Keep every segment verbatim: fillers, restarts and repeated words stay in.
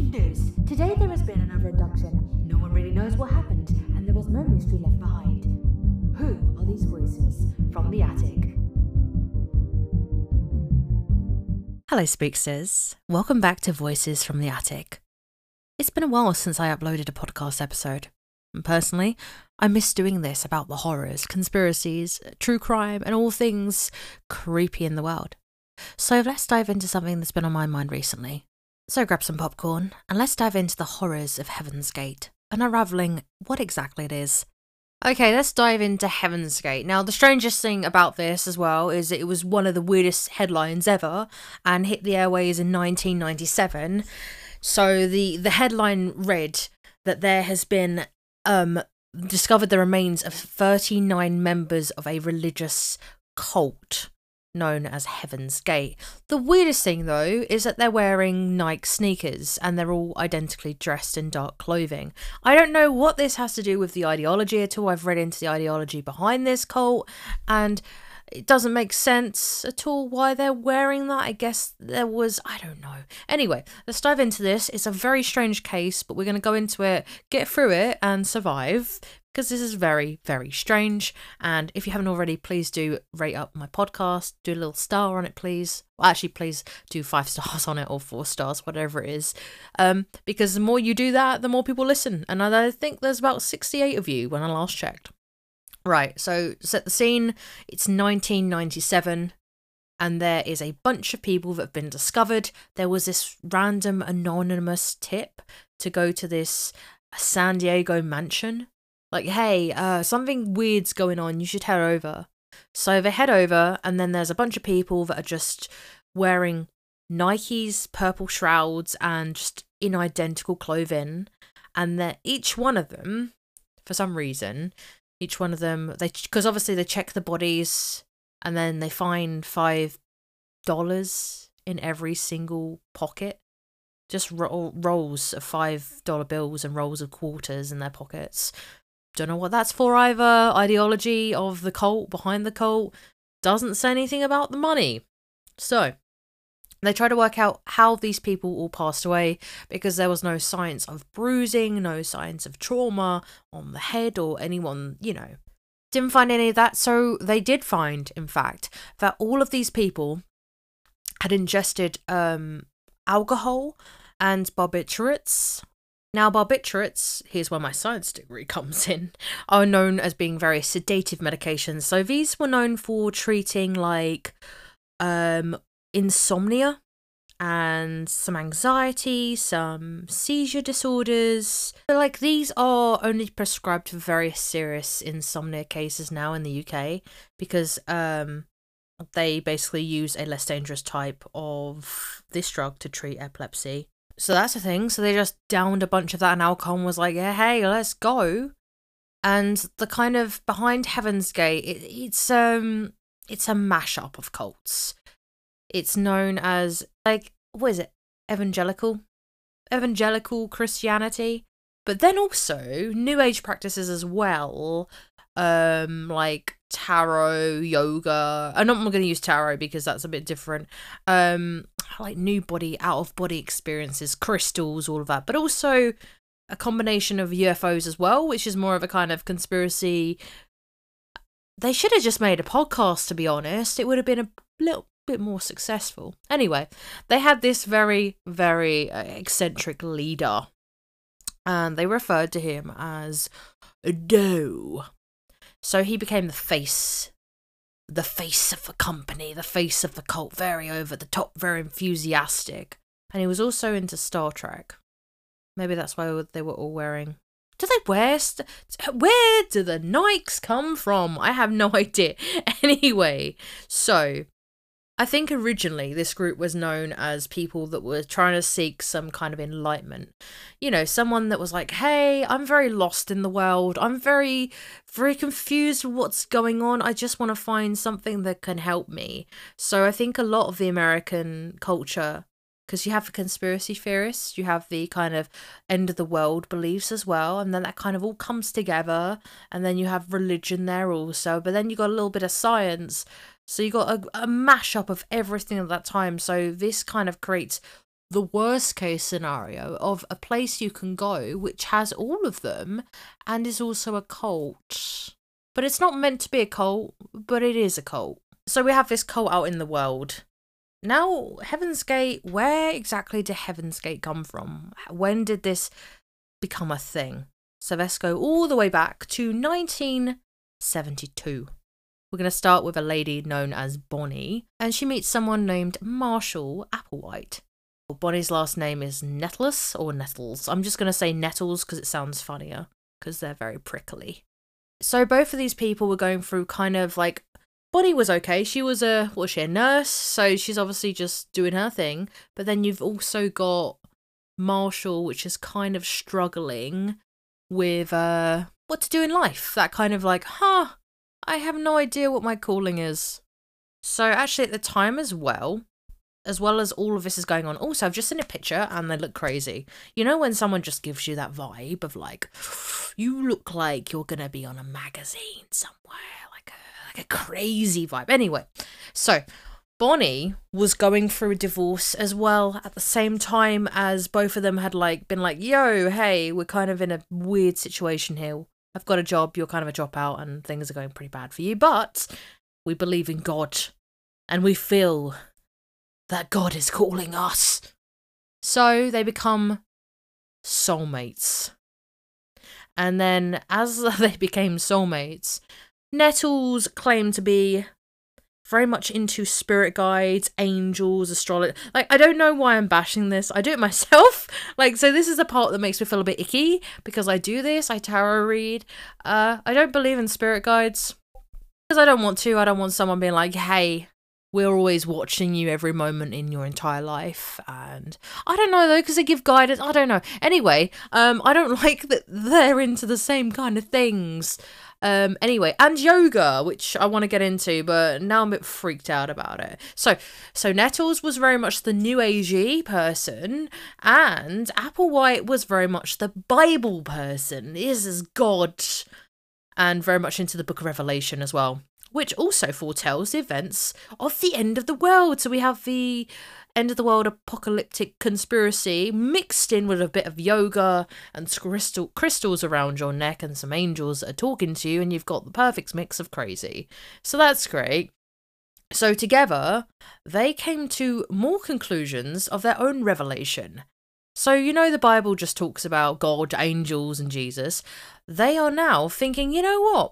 Breaking news. Today there has been another abduction. No one really knows what happened, and there was no mystery left behind. Who are these voices from the attic? Hello Spooksters, welcome back to Voices from the Attic. It's been a while since I uploaded a podcast episode, and personally, I miss doing this about the horrors, conspiracies, true crime, and all things creepy in the world. So let's dive into something that's been on my mind recently. So grab some popcorn, and let's dive into the horrors of Heaven's Gate, and unravelling what exactly it is. Okay, let's dive into Heaven's Gate. Now, the strangest thing about this as well is that it was one of the weirdest headlines ever and hit the airways in nineteen ninety-seven. So the, the headline read that there has been um discovered the remains of thirty-nine members of a religious cult known as Heaven's Gate. The weirdest thing, though, is that they're wearing Nike sneakers and they're all identically dressed in dark clothing. I don't know what this has to do with the ideology at all. I've read into the ideology behind this cult and it doesn't make sense at all why they're wearing that. I guess there was, I don't know. Anyway, let's dive into this. It's a very strange case, but we're going to go into it, get through it and survive, because this is very, very strange. And if you haven't already, please do rate up my podcast, do a little star on it, please. Well, actually, please do five stars on it or four stars, whatever it is. Um, because the more you do that, the more people listen. And I think there's about sixty-eight of you when I last checked. Right, so set the scene. It's nineteen ninety-seven, and there is a bunch of people that have been discovered. There was this random anonymous tip to go to this San Diego mansion. Like, hey, uh, something weird's going on, you should head over. So they head over, and then there's a bunch of people that are just wearing Nikes, purple shrouds, and just in identical clothing. And that each one of them, for some reason, each one of them, they because obviously they check the bodies, and then they find five dollars in every single pocket. Just ro- rolls of five dollar bills and rolls of quarters in their pockets. Don't know what that's for either. Ideology of the cult, behind the cult, doesn't say anything about the money. So they try to work out how these people all passed away, because there was no signs of bruising, no signs of trauma on the head or anyone, you know. Didn't find any of that. So they did find, in fact, that all of these people had ingested um, alcohol and barbiturates. Now, barbiturates, here's where my science degree comes in, are known as being very sedative medications. So these were known for treating, like, um, insomnia and some anxiety, some seizure disorders. But, like, these are only prescribed for very serious insomnia cases now in the U K, because um, they basically use a less dangerous type of this drug to treat epilepsy. So that's the thing. So they just downed a bunch of that in alcohol and was like, yeah, hey, let's go. And the kind of behind Heaven's Gate, it, it's um, it's a mashup of cults. It's known as, like, what is it? Evangelical? Evangelical Christianity. But then also New Age practices as well. Um, like tarot, yoga. I'm not going to use tarot because that's a bit different. Um, like new body, out of body experiences, crystals, all of that. But also a combination of U F Os as well, which is more of a kind of conspiracy. They should have just made a podcast, to be honest. It would have been a little bit more successful. Anyway, they had this very, very uh, eccentric leader, and they referred to him as Doe. So he became the face, the face of the company, the face of the cult, very over the top, very enthusiastic. And he was also into Star Trek. Maybe that's why they were all wearing... Do they wear... St- Where do the Nikes come from? I have no idea. Anyway, so I think originally this group was known as people that were trying to seek some kind of enlightenment. You know, someone that was like, hey, I'm very lost in the world. I'm very, very confused with what's going on. I just want to find something that can help me. So I think a lot of the American culture, because you have the conspiracy theorists, you have the kind of end of the world beliefs as well, and then that kind of all comes together, and then you have religion there also, but then you got a little bit of science. So you got a, a mashup of everything at that time. So this kind of creates the worst case scenario of a place you can go which has all of them and is also a cult. But it's not meant to be a cult, but it is a cult. So we have this cult out in the world. Now, Heaven's Gate, where exactly did Heaven's Gate come from? When did this become a thing? So let's go all the way back to nineteen seventy-two. We're going to start with a lady known as Bonnie, and she meets someone named Marshall Applewhite. Bonnie's last name is Nettles or Nettles. I'm just going to say Nettles because it sounds funnier, because they're very prickly. So both of these people were going through kind of like, Bonnie was okay. She was a, what was she, a nurse? So she's obviously just doing her thing. But then you've also got Marshall, which is kind of struggling with uh, what to do in life. That kind of like, huh, I have no idea what my calling is. So actually at the time as well, as well as all of this is going on, also I've just seen a picture and they look crazy. You know when someone just gives you that vibe of like, you look like you're going to be on a magazine somewhere, like a, like a crazy vibe. Anyway, so Bonnie was going through a divorce as well at the same time as both of them had like been like, yo, hey, we're kind of in a weird situation here. I've got a job, you're kind of a dropout and things are going pretty bad for you, but we believe in God and we feel that God is calling us. So they become soulmates. And then as they became soulmates, Nettles claimed to be very much into spirit guides, angels, astrology. Like, I don't know why I'm bashing this. I do it myself. Like, so this is the part that makes me feel a bit icky because I do this. I tarot read. Uh, I don't believe in spirit guides because I don't want to. I don't want someone being like, hey, we're always watching you every moment in your entire life. And I don't know though, because they give guidance. I don't know. Anyway, um, I don't like that they're into the same kind of things. Um, anyway, and yoga, which I want to get into, but now I'm a bit freaked out about it. So, so Nettles was very much the New Agey person, and Applewhite was very much the Bible person. This is God, and very much into the Book of Revelation as well, which also foretells the events of the end of the world. So we have the end of the world apocalyptic conspiracy mixed in with a bit of yoga and crystal crystals around your neck and some angels that are talking to you, and you've got the perfect mix of crazy. So that's great. So together, they came to more conclusions of their own revelation. So, you know, the Bible just talks about God, angels, and Jesus. They are now thinking, you know what?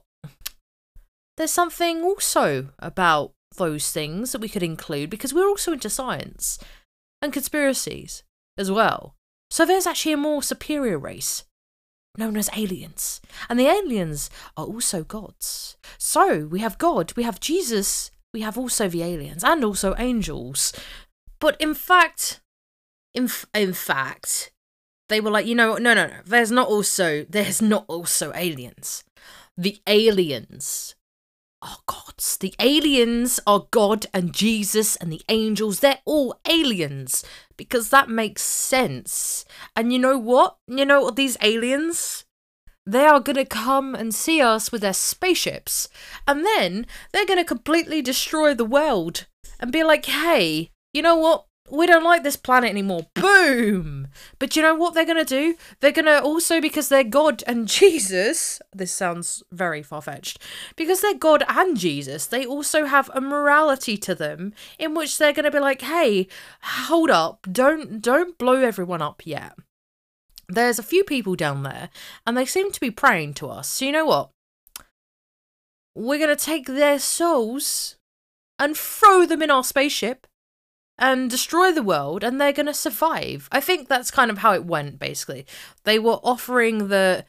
There's something also about those things that we could include because we're also into science and conspiracies as well. So there's actually a more superior race known as aliens. And the aliens are also gods. So we have God, we have Jesus, we have also the aliens and also angels. But in fact, in, f- in fact, they were like, you know, no, no, no, there's not also, there's not also aliens. The aliens are gods. The aliens are God and Jesus and the angels. They're all aliens because that makes sense. And you know what? You know what? These aliens, they are going to come and see us with their spaceships. And then they're going to completely destroy the world and be like, hey, you know what? We don't like this planet anymore. Boom! But you know what they're going to do? They're going to also, because they're God and Jesus, this sounds very far-fetched, because they're God and Jesus, they also have a morality to them in which they're going to be like, hey, hold up, don't don't blow everyone up yet. There's a few people down there, and they seem to be praying to us. So you know what? We're going to take their souls and throw them in our spaceship and destroy the world, and they're going to survive. I think that's kind of how it went, basically. They were offering the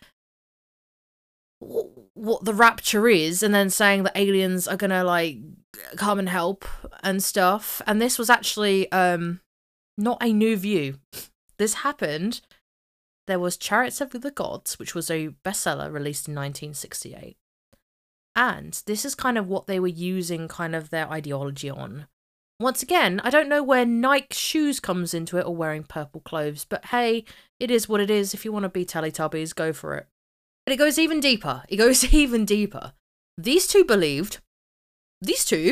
what the rapture is, and then saying that aliens are going to, like, come and help and stuff. And this was actually um, not a new view. This happened. There was Chariots of the Gods, which was a bestseller released in nineteen sixty-eight. And this is kind of what they were using kind of their ideology on. Once again, I don't know where Nike shoes comes into it or wearing purple clothes, but hey, it is what it is. If you want to be Teletubbies, go for it. But it goes even deeper. It goes even deeper. These two believed, these two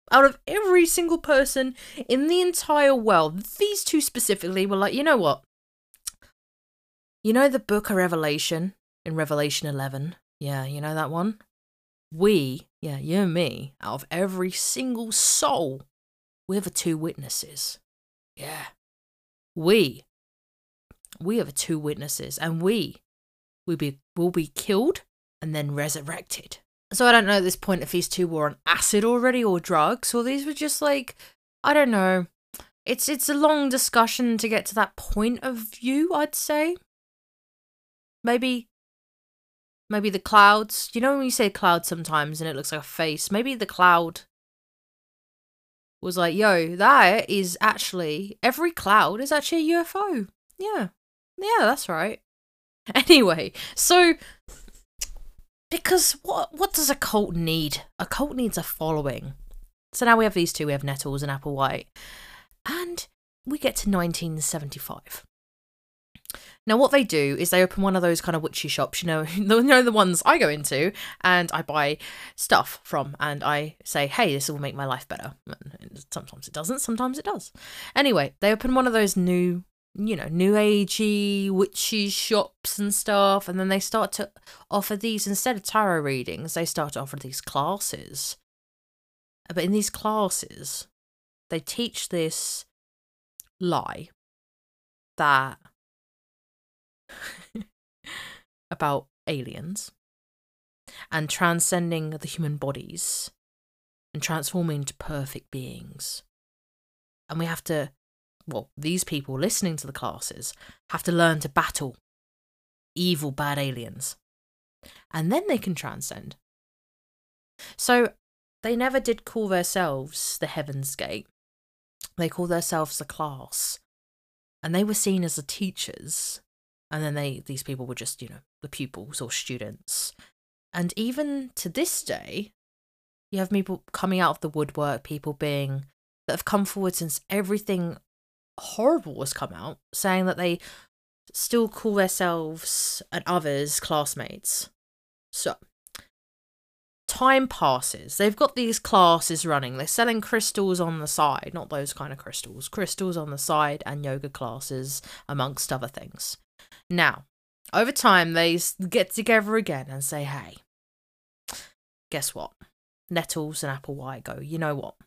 Out of every single person in the entire world, these two specifically were like, you know what? You know the book of Revelation in Revelation eleven? Yeah, you know that one? We, yeah, you and me, out of every single soul, we're the two witnesses. Yeah. We. We are the two witnesses, and we will be, will be killed and then resurrected. So I don't know at this point if these two were on acid already or drugs, or these were just like, I don't know. It's it's a long discussion to get to that point of view, I'd say. Maybe, maybe the clouds. You know when you say cloud sometimes and it looks like a face? Maybe the cloud was like, yo, that is actually, every cloud is actually a U F O. Yeah. Yeah, that's right. Anyway, so, because what what does a cult need? A cult needs a following. So now we have these two. We have Nettles and Applewhite. And we get to nineteen seventy-five. Now, what they do is they open one of those kind of witchy shops, you know, you know the ones I go into, and I buy stuff from, and I say, hey, this will make my life better. And sometimes it doesn't, sometimes it does. Anyway, they open one of those new, you know, new agey, witchy shops and stuff, and then they start to offer these, instead of tarot readings, they start to offer these classes. But in these classes, they teach this lie that about aliens and transcending the human bodies and transforming into perfect beings. And we have to, well, these people listening to the classes have to learn to battle evil, bad aliens. And then they can transcend. So they never did call themselves the Heaven's Gate. They called themselves the class. And they were seen as the teachers. And then they, these people were just, you know, the pupils or students. And even to this day, you have people coming out of the woodwork, people being, that have come forward since everything horrible has come out, saying that they still call themselves and others classmates. So, time passes. They've got these classes running. They're selling crystals on the side, not those kind of crystals, crystals on the side and yoga classes, amongst other things. Now, over time, they get together again and say, hey, guess what? Nettles and Applewhite go, you know what?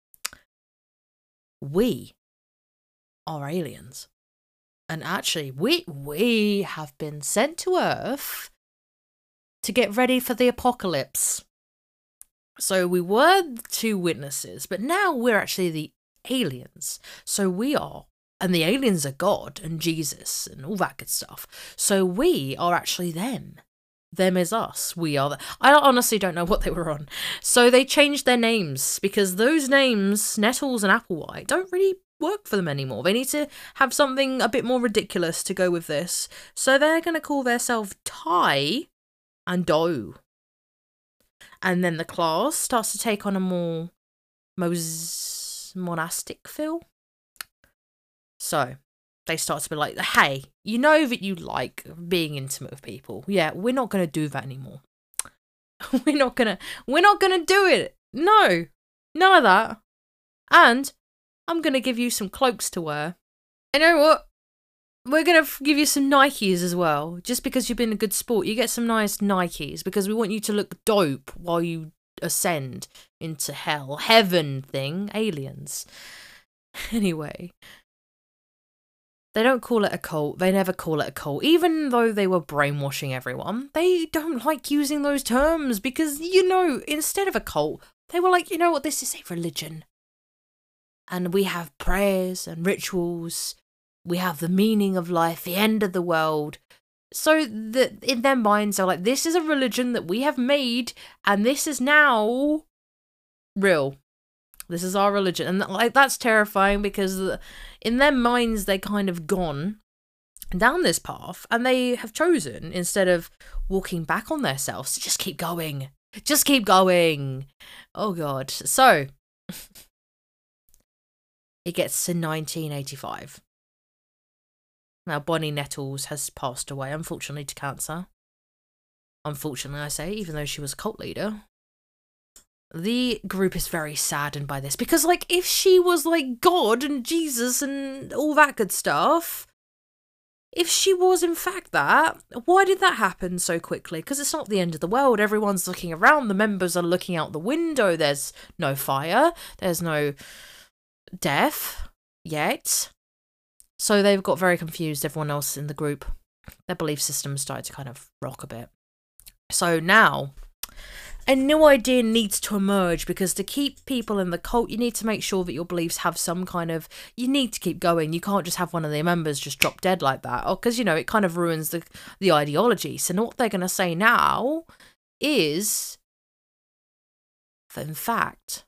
We are aliens. And actually, we we have been sent to Earth to get ready for the apocalypse. So we were the two witnesses, but now we're actually the aliens. So we are. And the aliens are God and Jesus and all that good stuff. So we are actually them. Them is us. We are the... I honestly don't know what they were on. So they changed their names because those names, Nettles and Applewhite, don't really work for them anymore. They need to have something a bit more ridiculous to go with this. So they're going to call themselves Ty and Do. And then the class starts to take on a more mos- monastic feel. So, they start to be like, hey, you know that you like being intimate with people. Yeah, we're not going to do that anymore. we're not going to, we're not going to do it. No, none of that. And I'm going to give you some cloaks to wear. You know what? We're going to give you some Nikes as well. Just because you've been a good sport, you get some nice Nikes because we want you to look dope while you ascend into hell. Heaven thing. Aliens. Anyway. They don't call it a cult. They never call it a cult. Even though they were brainwashing everyone, they don't like using those terms because, you know, instead of a cult, they were like, you know what, this is a religion. And we have prayers and rituals. We have the meaning of life, the end of the world. So that in their minds, they're like, this is a religion that we have made and this is now real. This is our religion. And like that's terrifying because in their minds, they kind of gone down this path and they have chosen, instead of walking back on themselves, to just keep going. Just keep going. Oh, God. So, it gets to nineteen eighty-five. Now, Bonnie Nettles has passed away, unfortunately, to cancer. Unfortunately, I say, even though she was a cult leader. the group is very saddened by this because, like, if she was like God and Jesus and all that good stuff, if she was in fact that, why did that happen so quickly? Because it's not the end of the world. Everyone's looking around. The members are looking out the window. There's no fire. There's no death yet. So they've got very confused, everyone else in the group. Their belief system started to kind of rock a bit. So now, a new idea needs to emerge, because to keep people in the cult, you need to make sure that your beliefs have some kind of, you need to keep going. You can't just have one of the members just drop dead like that, or because, you know, it kind of ruins the the ideology. So what they're going to say now is that, in fact,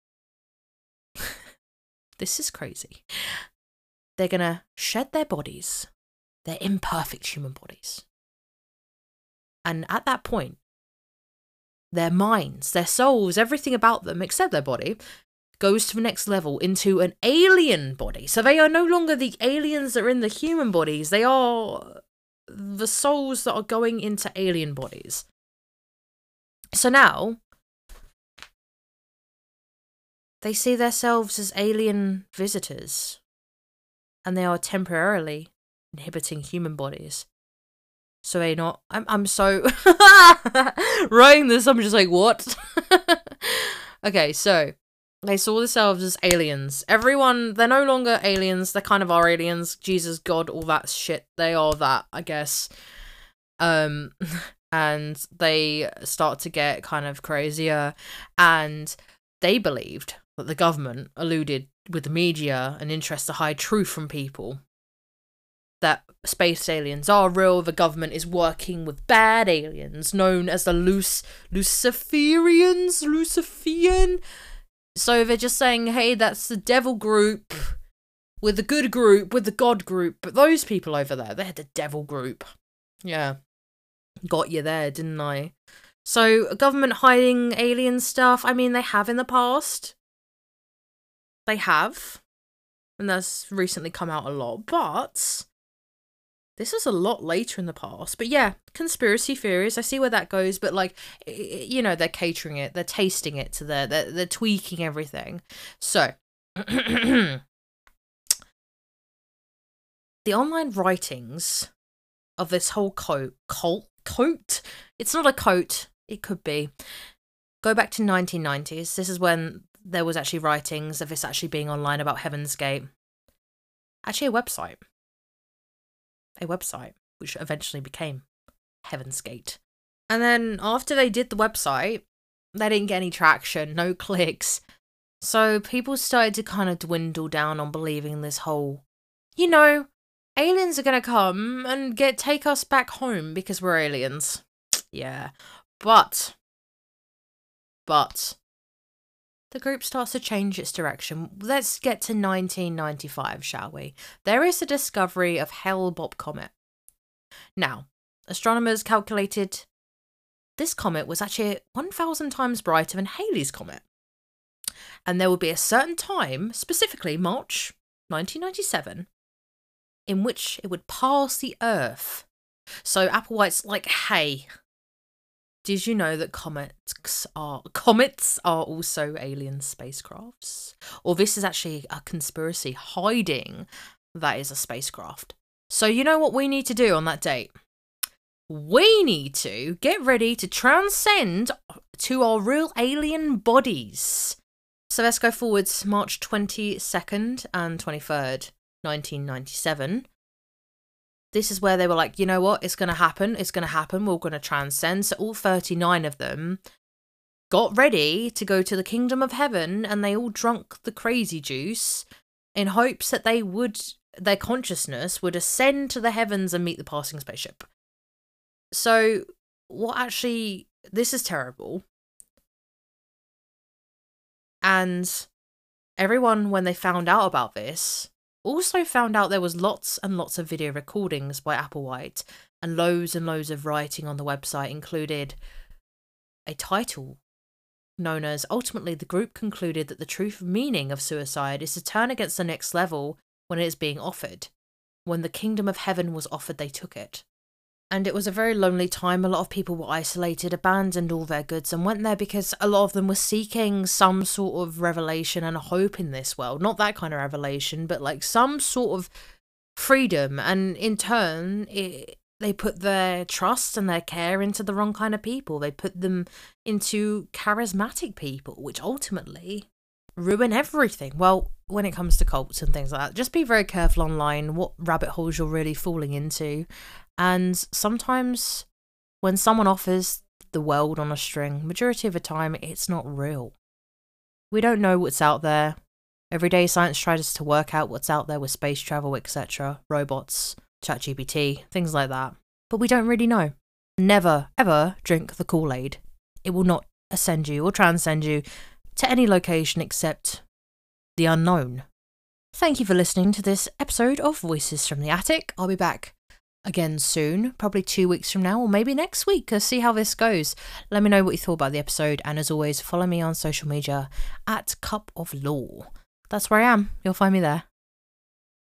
this is crazy, they're going to shed their bodies, their imperfect human bodies. And at that point, their minds, their souls, everything about them, except their body, goes to the next level into an alien body. So they are no longer the aliens that are in the human bodies. They are the souls that are going into alien bodies. So now, they see themselves as alien visitors, and they are temporarily inhabiting human bodies. So they're not, I'm, I'm so, writing this, I'm just like, what? Okay, so, they saw themselves as aliens. Everyone, they're no longer aliens, they kind of are aliens. Jesus, God, all that shit, they are that, I guess. Um, and they start to get kind of crazier, and they believed that the government alluded with the media and interest to hide truth from people. That space aliens are real, the government is working with bad aliens, known as the Luc- Luciferians, Luciferan. So they're just saying, hey, that's the devil group, with the good group, with the God group, but those people over there, they're the devil group. Yeah, got you there, didn't I? So, government hiding alien stuff, I mean, they have in the past. They have. And that's recently come out a lot, but this is a lot later in the past. But yeah, conspiracy theories, I see where that goes. But like, you know, they're catering it. They're tasting it to their, they're, they're tweaking everything. So, the online writings of this whole coat, cult, coat? It's not a coat. It could be. Go back to nineteen nineties. This is when there was actually writings of this actually being online about Heaven's Gate. Actually a website. A website, which eventually became Heaven's Gate. And then after they did the website, they didn't get any traction, no clicks. So people started to kind of dwindle down on believing this whole, you know, aliens are going to come and get take us back home because we're aliens. Yeah. But, but, the group starts to change its direction. Let's get to nineteen ninety-five, shall we? There is a discovery of Hale-Bopp comet. Now, astronomers calculated this comet was actually one thousand times brighter than Halley's Comet. And there will be a certain time, specifically March nineteen ninety-seven, in which it would pass the Earth. So Applewhite's like, hey, did you know that comets are comets are also alien spacecrafts? Or this is actually a conspiracy hiding that is a spacecraft. So you know what we need to do on that date? We need to get ready to transcend to our real alien bodies. So let's go forwards March twenty-second and twenty-third, nineteen ninety-seven. This is where they were like, you know what, it's going to happen, it's going to happen, we're going to transcend. So all thirty-nine of them got ready to go to the kingdom of heaven, and they all drunk the crazy juice in hopes that they would, their consciousness would ascend to the heavens and meet the passing spaceship. So what actually, this is terrible. And everyone, when they found out about this, also found out there was lots and lots of video recordings by Applewhite, and loads and loads of writing on the website included a title known as, ultimately the group concluded that the true meaning of suicide is to turn against the next level when it is being offered. When the kingdom of heaven was offered, they took it. And it was a very lonely time. A lot of people were isolated, abandoned all their goods, and went there because a lot of them were seeking some sort of revelation and hope in this world. Not that kind of revelation, but like some sort of freedom. And in turn, it, they put their trust and their care into the wrong kind of people. They put them into charismatic people, which ultimately ruin everything. Well, when it comes to cults and things like that, just be very careful online what rabbit holes you're really falling into. And sometimes when someone offers the world on a string, majority of the time it's not real. We don't know what's out there. Every day science tries to work out what's out there with space travel, et cetera, robots, ChatGPT, things like that. But we don't really know. Never, ever drink the Kool-Aid. It will not ascend you or transcend you to any location except the unknown. Thank you for listening to this episode of Voices from the Attic. I'll be back again soon, probably two weeks from now, or maybe next week. Let's see how this goes. Let me know what you thought about the episode, and as always, follow me on social media at Cup of Law. That's where I am. You'll find me there.